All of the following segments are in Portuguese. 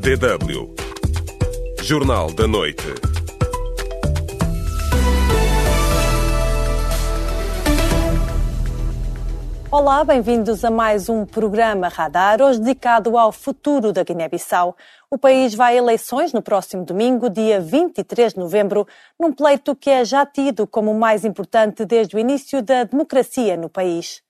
DW Jornal da Noite. Olá, bem-vindos a mais um programa Radar, hoje dedicado ao futuro da Guiné-Bissau. O país vai a eleições no próximo domingo, dia 23 de novembro, num pleito que é já tido como o mais importante desde o início da democracia no país.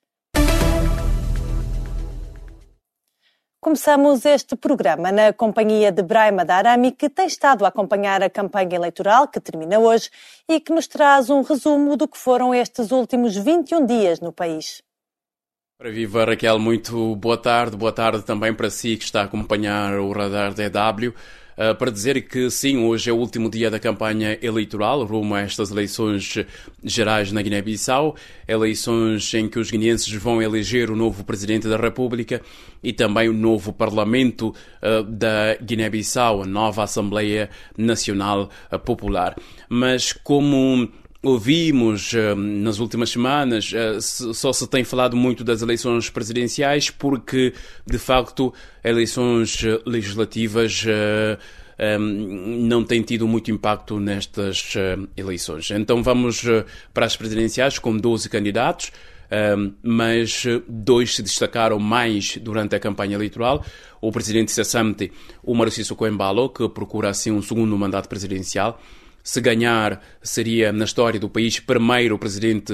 Começamos este programa na companhia de Brahima Darami, que tem estado a acompanhar a campanha eleitoral que termina hoje e que nos traz um resumo do que foram estes últimos 21 dias no país. Para viva, Raquel, muito boa tarde também para si que está a acompanhar o Radar DW. Para dizer que sim, hoje é o último dia da campanha eleitoral, rumo a estas eleições gerais na Guiné-Bissau, eleições em que os guineenses vão eleger o novo Presidente da República e também o novo Parlamento da Guiné-Bissau, a nova Assembleia Nacional Popular. Mas como ouvimos nas últimas semanas, só se tem falado muito das eleições presidenciais porque, de facto, eleições legislativas não têm tido muito impacto nestas eleições. Então vamos para as presidenciais com 12 candidatos, mas dois se destacaram mais durante a campanha eleitoral. O presidente cessante, Umaro Sissoco Embalo, que procura assim um segundo mandato presidencial. Se ganhar, seria, na história do país, primeiro presidente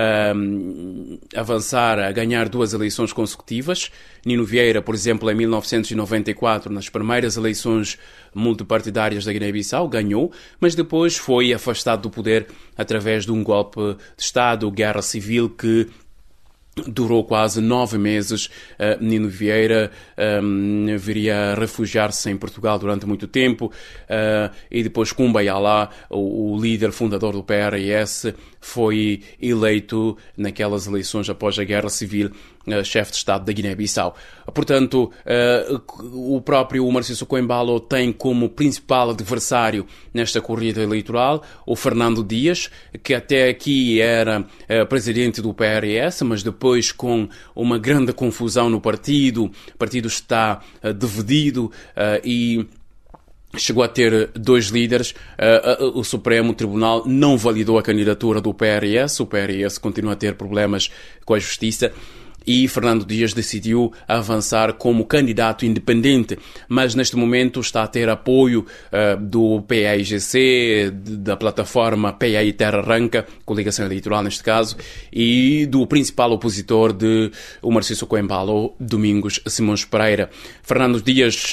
a avançar a ganhar duas eleições consecutivas. Nino Vieira, por exemplo, em 1994, nas primeiras eleições multipartidárias da Guiné-Bissau, ganhou, mas depois foi afastado do poder através de um golpe de Estado, guerra civil, que durou quase 9 meses. Nino Vieira viria a refugiar-se em Portugal durante muito tempo e depois Kumba Yala, o líder fundador do PRS, foi eleito naquelas eleições após a Guerra Civil chefe de Estado da Guiné-Bissau. Portanto, o próprio Umaro Sissoco Embalo tem como principal adversário nesta corrida eleitoral o Fernando Dias, que até aqui era presidente do PRS, mas depois, com uma grande confusão no partido, o partido está dividido e chegou a ter dois líderes. O Supremo Tribunal não validou a candidatura do PRS. O PRS continua a ter problemas com a justiça. E Fernando Dias decidiu avançar como candidato independente, mas neste momento está a ter apoio do PAIGC, da plataforma PAI Terra Arranca, coligação eleitoral neste caso, e do principal opositor de Umaro Sissoco Embalo, Domingos Simões Pereira. Fernando Dias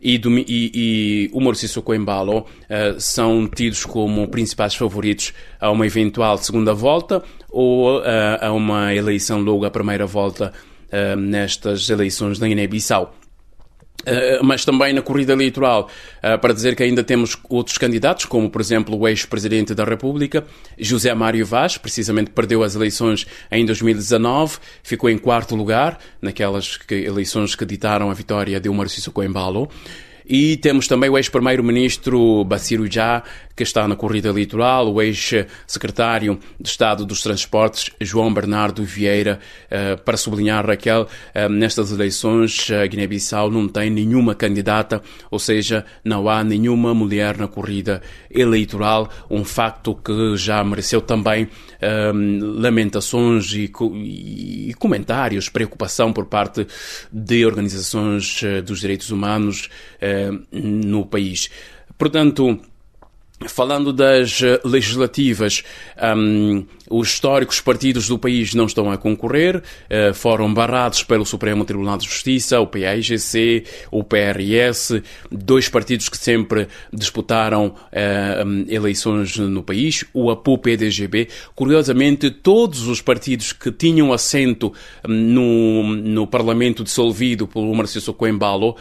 e Umaro Sissoco Embalo são tidos como principais favoritos a uma eventual segunda volta ou a uma eleição logo à primeira volta nestas eleições da Guiné-Bissau. Mas também na corrida eleitoral, para dizer que ainda temos outros candidatos, como por exemplo o ex-presidente da República, José Mário Vaz, precisamente perdeu as eleições em 2019, ficou em quarto lugar naquelas eleições que ditaram a vitória de Umaro Sissoco Embalo. E temos também o ex-primeiro-ministro Bassirou Dia, que está na corrida eleitoral, o ex-secretário de Estado dos Transportes, João Bernardo Vieira. Para sublinhar, Raquel, nestas eleições a Guiné-Bissau não tem nenhuma candidata, ou seja, não há nenhuma mulher na corrida eleitoral, um facto que já mereceu também lamentações e comentários, preocupação por parte de organizações dos direitos humanos no país. Portanto, falando das legislativas, os históricos partidos do país não estão a concorrer, foram barrados pelo Supremo Tribunal de Justiça, o PAIGC, o PRS, dois partidos que sempre disputaram eleições no país, o APU-PDGB. Curiosamente, todos os partidos que tinham assento no Parlamento dissolvido pelo Umaro Sissoco Embalo,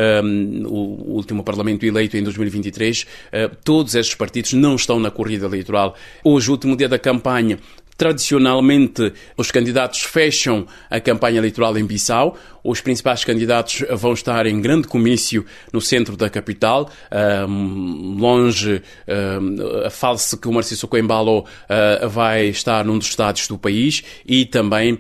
o último Parlamento eleito em 2023, todos estes partidos não estão na corrida eleitoral. Hoje, o último dia da campanha, tradicionalmente, os candidatos fecham a campanha eleitoral em Bissau, Os principais candidatos vão estar em grande comício no centro da capital, longe, fala-se que o Marcial Sissoko Embalo vai estar num dos estádios do país e também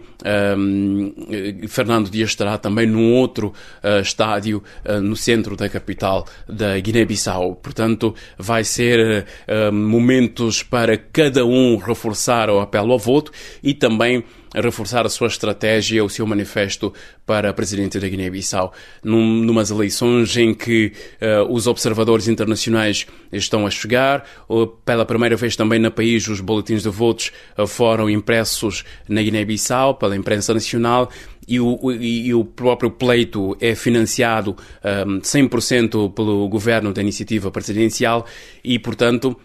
Fernando Dias estará também num outro estádio no centro da capital da Guiné-Bissau. Portanto, vai ser momentos para cada um reforçar o apelo ao voto e também reforçar a sua estratégia, o seu manifesto para presidente da Guiné-Bissau. Numas eleições em que os observadores internacionais estão a chegar, pela primeira vez também no país os boletins de votos foram impressos na Guiné-Bissau pela imprensa nacional e o próprio pleito é financiado 100% pelo governo da iniciativa presidencial e, portanto,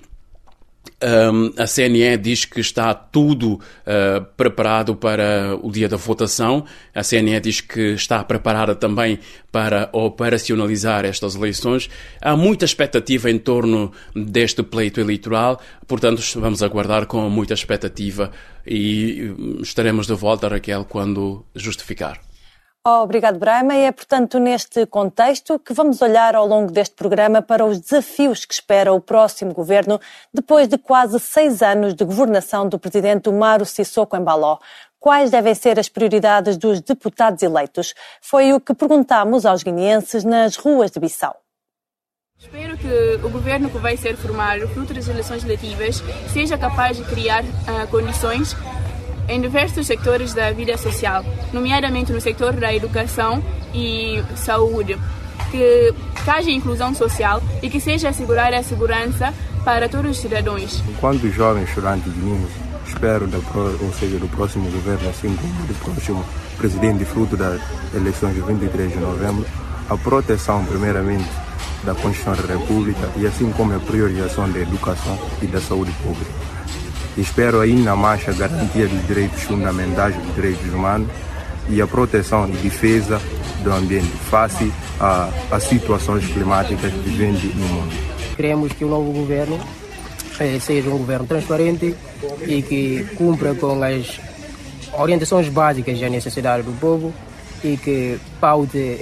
a CNE diz que está tudo preparado para o dia da votação. A CNE diz que está preparada também para operacionalizar estas eleições. Há muita expectativa em torno deste pleito eleitoral, portanto vamos aguardar com muita expectativa e estaremos de volta, Raquel, quando justificar. Obrigado, Braima. E é, portanto, neste contexto que vamos olhar ao longo deste programa para os desafios que espera o próximo governo depois de quase 6 anos de governação do presidente Umaro Sissoko Embalo. Quais devem ser as prioridades dos deputados eleitos? Foi o que perguntámos aos guineenses nas ruas de Bissau. Espero que o governo que vai ser formado, fruto das eleições legislativas, seja capaz de criar condições em diversos setores da vida social, nomeadamente no setor da educação e saúde, que haja inclusão social e que seja assegurada a segurança para todos os cidadãos. Enquanto jovem estudante de Minas, espero do próximo governo, assim como do próximo presidente, fruto das eleições de 23 de novembro, a proteção, primeiramente, da Constituição da República e assim como a priorização da educação e da saúde pública. Espero ainda mais a garantia dos direitos fundamentais, dos direitos humanos e a proteção e defesa do ambiente face a situações climáticas vigentes no mundo. Queremos que o novo governo seja um governo transparente e que cumpra com as orientações básicas da necessidade do povo e que paute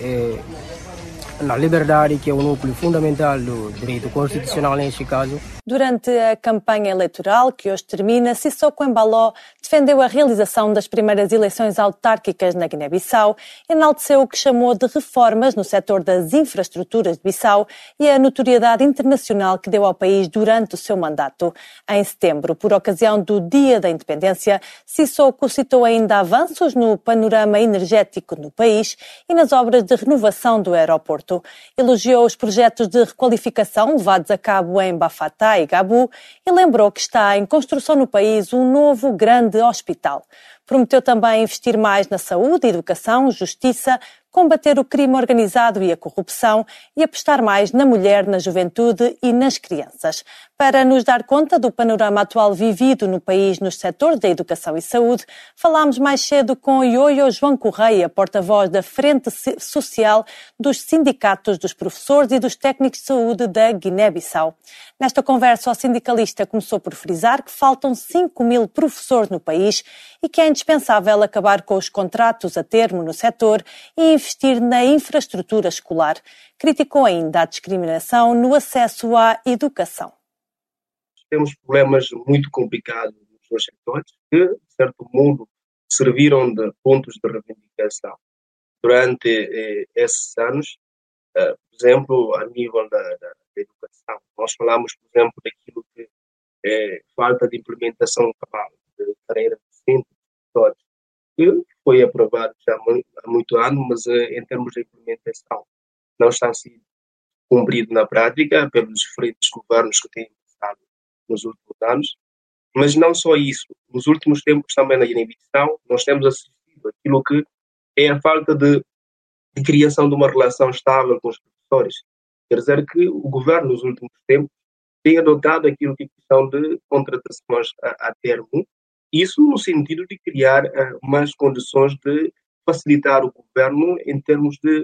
na liberdade, que é o núcleo fundamental do direito constitucional neste caso. Durante a campanha eleitoral, que hoje termina, Sissoko Embalo defendeu a realização das primeiras eleições autárquicas na Guiné-Bissau, enalteceu o que chamou de reformas no setor das infraestruturas de Bissau e a notoriedade internacional que deu ao país durante o seu mandato. Em setembro, por ocasião do Dia da Independência, Sissoko citou ainda avanços no panorama energético no país e nas obras de renovação do aeroporto. Elogiou os projetos de requalificação levados a cabo em Bafatá e Gabu e lembrou que está em construção no país um novo grande hospital. Prometeu também investir mais na saúde, educação, justiça, combater o crime organizado e a corrupção e apostar mais na mulher, na juventude e nas crianças. Para nos dar conta do panorama atual vivido no país nos setores da educação e saúde, falámos mais cedo com Ioio João Correia, porta-voz da Frente Social dos sindicatos dos professores e dos técnicos de saúde da Guiné-Bissau. Nesta conversa, o sindicalista começou por frisar que faltam 5.000 professores no país e que é indispensável acabar com os contratos a termo no setor e investir na infraestrutura escolar. Criticou ainda a discriminação no acesso à educação. Temos problemas muito complicados nos dois setores que, de certo modo, serviram de pontos de reivindicação durante esses anos. Por exemplo, a nível da educação, nós falamos, por exemplo, daquilo que é falta de implementação cabal de carreira docente, que foi aprovado já há muito ano, mas em termos de implementação não está sendo cumprido na prática pelos diferentes governos que têm passado nos últimos anos. Mas não só isso, nos últimos tempos também na Guiné-Bissau nós temos assistido aquilo que é a falta de criação de uma relação estável com os professores. Quer dizer que o governo nos últimos tempos tem adotado aquilo que são de contratações a termo, isso no sentido de criar mais condições de facilitar o governo em termos de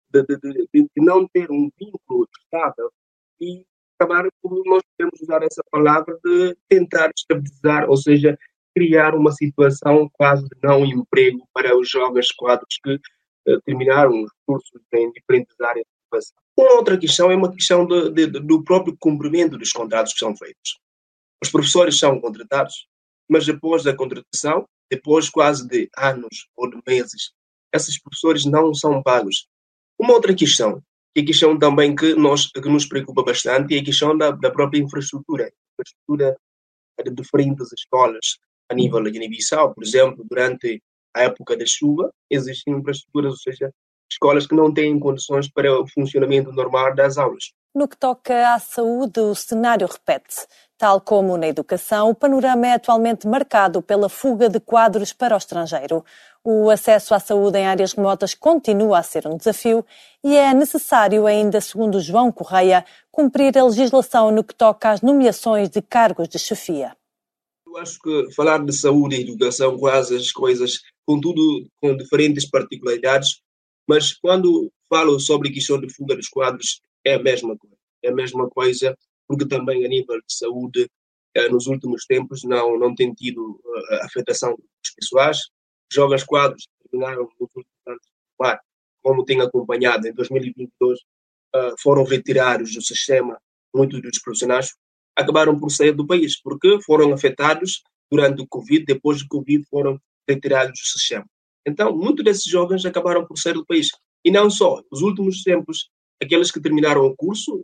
não ter um vínculo estável e acabar, como nós podemos usar essa palavra, de tentar estabilizar, ou seja, criar uma situação quase de não emprego para os jovens quadros que terminaram os cursos em diferentes áreas de educação. Uma outra questão é uma questão do próprio cumprimento dos contratos que são feitos. Os professores são contratados, mas depois da contratação, depois quase de anos ou de meses, esses professores não são pagos. Uma outra questão, que é a questão também que nos preocupa bastante, é a questão da própria infraestrutura. Infraestrutura de diferentes escolas a nível de Guiné-Bissau. Por exemplo, durante a época da chuva, existem infraestruturas, ou seja, escolas que não têm condições para o funcionamento normal das aulas. No que toca à saúde, o cenário repete-se. Tal como na educação, o panorama é atualmente marcado pela fuga de quadros para o estrangeiro. O acesso à saúde em áreas remotas continua a ser um desafio e é necessário ainda, segundo João Correia, cumprir a legislação no que toca às nomeações de cargos de chefia. Eu acho que falar de saúde e educação, quase as coisas, contudo, com diferentes particularidades, mas quando falo sobre a questão de fuga dos quadros, é a mesma coisa. É a mesma coisa, porque também a nível de saúde, nos últimos tempos, não tem tido afetação dos pessoais. Jovens quadros terminaram nos últimos anos, como tenho acompanhado, em 2022, foram retirados do sistema, muitos dos profissionais acabaram por sair do país, porque foram afetados durante o Covid, depois do Covid foram retirados do sistema. Então, muitos desses jovens acabaram por sair do país. E não só, nos últimos tempos, aqueles que terminaram o curso,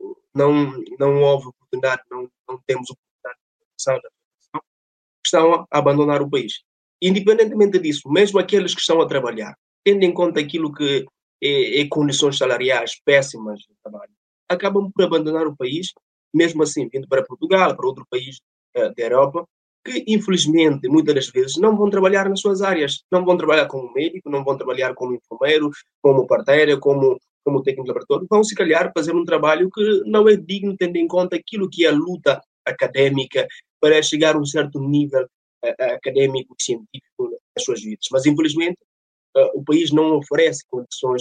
não houve oportunidade, não temos oportunidade de formação, estão a abandonar o país. Independentemente disso, mesmo aqueles que estão a trabalhar, tendo em conta aquilo que é condições salariais péssimas de trabalho, acabam por abandonar o país, mesmo assim, vindo para Portugal, para outro país da Europa, que infelizmente, muitas das vezes, não vão trabalhar nas suas áreas. Não vão trabalhar como médico, não vão trabalhar como enfermeiro, como parteira, como técnico de laboratório. Vão, se calhar, fazer um trabalho que não é digno, tendo em conta aquilo que é a luta académica para chegar a um certo nível académico e científico nas suas vidas. Mas, infelizmente, o país não oferece condições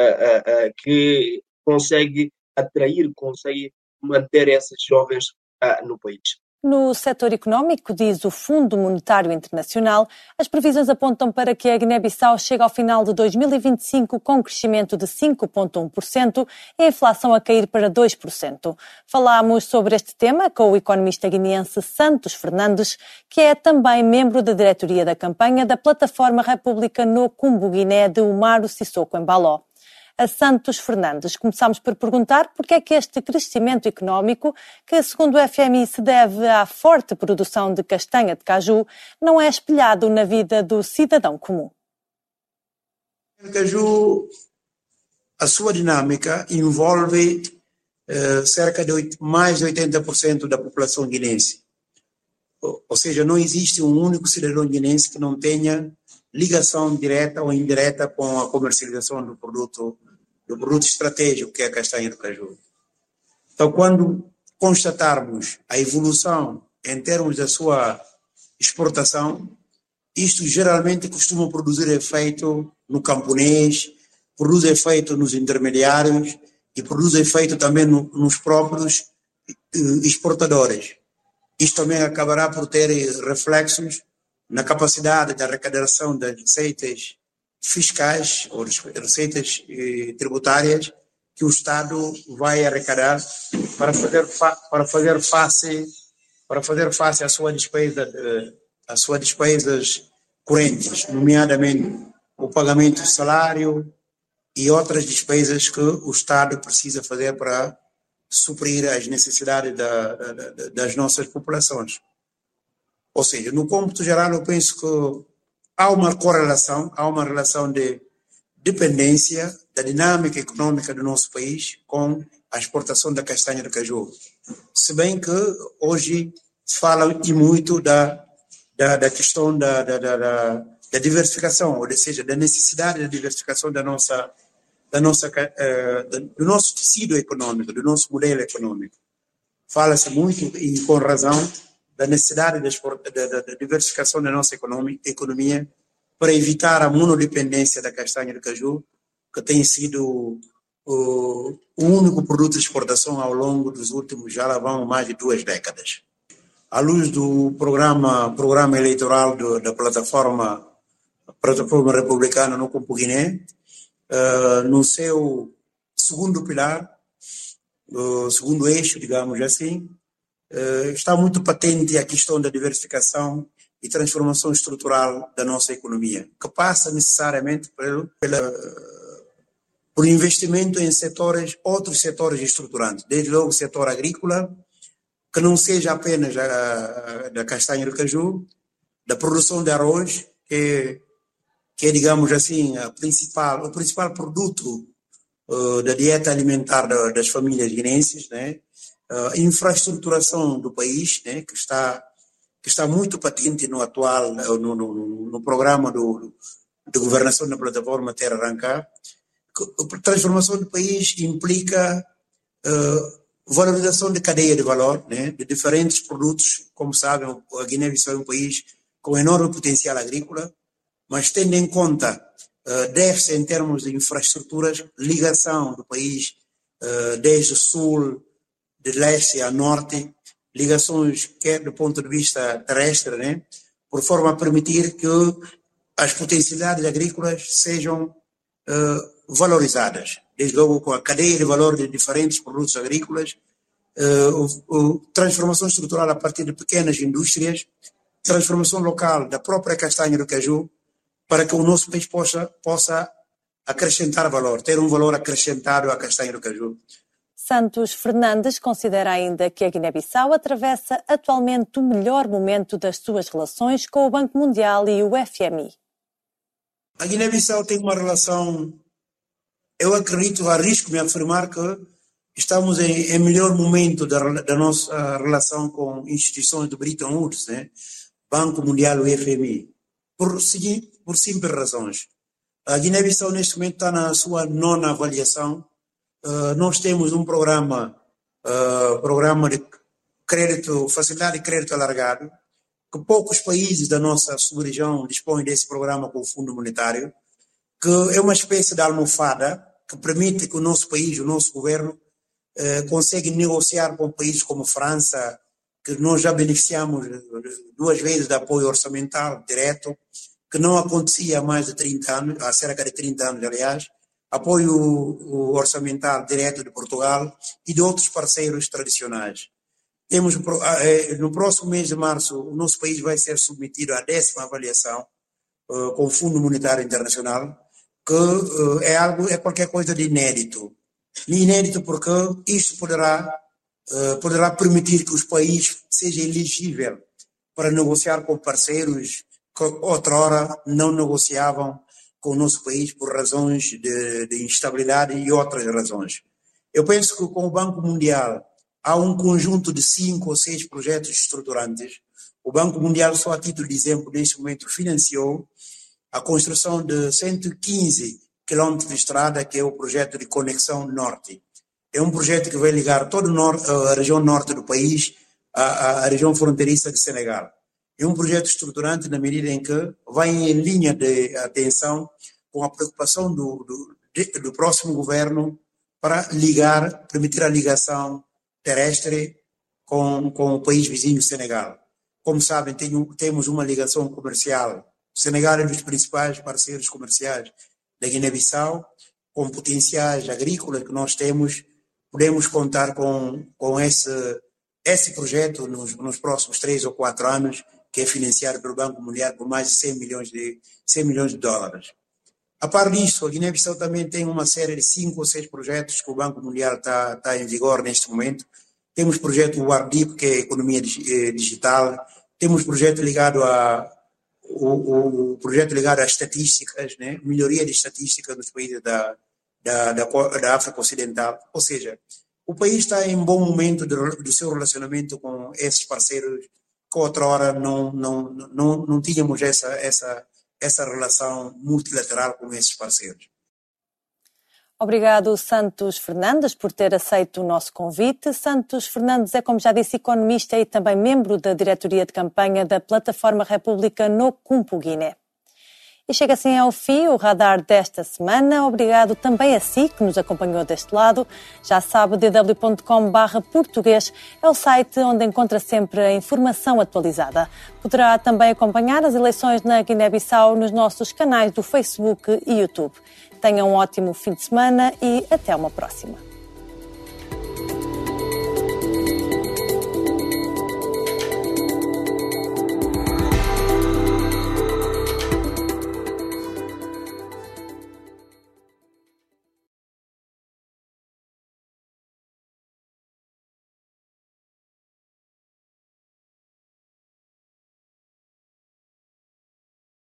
que consegue atrair, consegue manter esses jovens no país. No setor económico, diz o Fundo Monetário Internacional, as previsões apontam para que a Guiné-Bissau chegue ao final de 2025 com um crescimento de 5,1% e a inflação a cair para 2%. Falámos sobre este tema com o economista guineense Santos Fernandes, que é também membro da diretoria da campanha da Plataforma República no Cumbu-Guiné de Umaro Sissoko Embaló. A Santos Fernandes, começamos por perguntar porque é que este crescimento económico, que segundo o FMI se deve à forte produção de castanha de caju, não é espelhado na vida do cidadão comum. O caju, a sua dinâmica envolve cerca de mais de 80% da população guinense. Ou seja, não existe um único cidadão guinense que não tenha ligação direta ou indireta com a comercialização do produto estratégico que é a castanha do caju. Então, quando constatarmos a evolução em termos da sua exportação, isto geralmente costuma produzir efeito no camponês, produz efeito nos intermediários e produz efeito também nos próprios exportadores. Isto também acabará por ter reflexos na capacidade de arrecadação das receitas fiscais ou receitas tributárias que o Estado vai arrecadar para fazer face às suas despesas correntes, nomeadamente o pagamento de salário e outras despesas que o Estado precisa fazer para suprir as necessidades das nossas populações. Ou seja, no cômputo geral, eu penso que há uma correlação, há uma relação de dependência da dinâmica econômica do nosso país com a exportação da castanha de caju. Se bem que hoje se fala e muito da questão da diversificação, ou seja, da necessidade de diversificação do nosso tecido econômico, do nosso modelo econômico. Fala-se muito, e com razão, da necessidade da diversificação da nossa economia para evitar a monodependência da castanha de caju, que tem sido o único produto de exportação ao longo dos últimos, já lá vão mais de 2 décadas. À luz do programa eleitoral da plataforma republicana no Cumbu-Guiné, no seu segundo pilar, segundo eixo, digamos assim, está muito patente a questão da diversificação e transformação estrutural da nossa economia, que passa necessariamente por investimento em outros setores estruturantes, desde logo o setor agrícola, que não seja apenas da castanha do caju, da produção de arroz, que é, digamos assim, o principal produto da dieta alimentar das famílias guineenses, né? Infraestruturação do país, né? que está muito patente no atual, no programa de governação da plataforma Terra Arrancar. A transformação do país implica valorização de cadeia de valor, né? De diferentes produtos. Como sabem, a Guiné-Bissau é um país com enorme potencial agrícola, mas tendo em conta deve-se em termos de infraestruturas, ligação do país desde o sul, de leste a norte, ligações quer do ponto de vista terrestre, né? Por forma a permitir que as potencialidades agrícolas sejam valorizadas, desde logo com a cadeia de valor de diferentes produtos agrícolas, transformação estrutural a partir de pequenas indústrias, transformação local da própria castanha do caju, para que o nosso país possa acrescentar valor, ter um valor acrescentado à castanha do caju. Santos Fernandes considera ainda que a Guiné-Bissau atravessa atualmente o melhor momento das suas relações com o Banco Mundial e o FMI. A Guiné-Bissau tem uma relação, eu acredito, arrisco-me a afirmar que estamos em melhor momento da nossa relação com instituições do Bretton Woods, né? Banco Mundial e o FMI, por simples razões. A Guiné-Bissau neste momento está na sua 9ª avaliação. Nós temos um programa de crédito, facilidade de crédito alargado, que poucos países da nossa sub-região dispõem desse programa com o Fundo Monetário, que é uma espécie de almofada que permite que o nosso país, o nosso governo, consiga negociar com países como França, que nós já beneficiamos 2 vezes de apoio orçamental direto, que não acontecia há mais de 30 anos, há cerca de 30 anos, aliás, apoio orçamental direto de Portugal e de outros parceiros tradicionais. Temos, no próximo mês de março, o nosso país vai ser submetido à 10ª avaliação com o Fundo Monetário Internacional, que é qualquer coisa de inédito. Inédito porque isto poderá permitir que os países sejam elegíveis para negociar com parceiros que outrora não negociavam com o nosso país por razões de instabilidade e outras razões. Eu penso que com o Banco Mundial há um conjunto de 5 ou 6 projetos estruturantes. O Banco Mundial, só a título de exemplo, neste momento financiou a construção de 115 quilômetros de estrada, que é o projeto de Conexão Norte. É um projeto que vai ligar toda a região norte do país à região fronteiriça de Senegal. É um projeto estruturante na medida em que vai em linha de atenção com a preocupação do próximo governo para permitir a ligação terrestre com o país vizinho Senegal. Como sabem, temos uma ligação comercial. O Senegal é um dos principais parceiros comerciais da Guiné-Bissau, com potenciais agrícolas que nós temos. Podemos contar com esse projeto nos próximos 3 ou 4 anos, que é financiado pelo Banco Mundial por mais de 100 milhões de dólares. A par disso, a Guiné-Bissau também tem uma série de 5 ou 6 projetos que o Banco Mundial está em vigor neste momento. Temos o projeto WARDIP, que é a economia digital. Temos projeto ligado o projeto ligado às estatísticas, né? Melhoria de estatística nos países da África Ocidental. Ou seja, o país está em bom momento do seu relacionamento com esses parceiros que outrora não tínhamos essa relação multilateral com esses parceiros. Obrigado, Santos Fernandes, por ter aceito o nosso convite. Santos Fernandes é, como já disse, economista e também membro da diretoria de campanha da Plataforma República no Cumpo Guiné. E chega assim ao fim o Radar desta semana. Obrigado também a si que nos acompanhou deste lado. Já sabe, dw.com/português é o site onde encontra sempre a informação atualizada. Poderá também acompanhar as eleições na Guiné-Bissau nos nossos canais do Facebook e YouTube. Tenham um ótimo fim de semana e até uma próxima.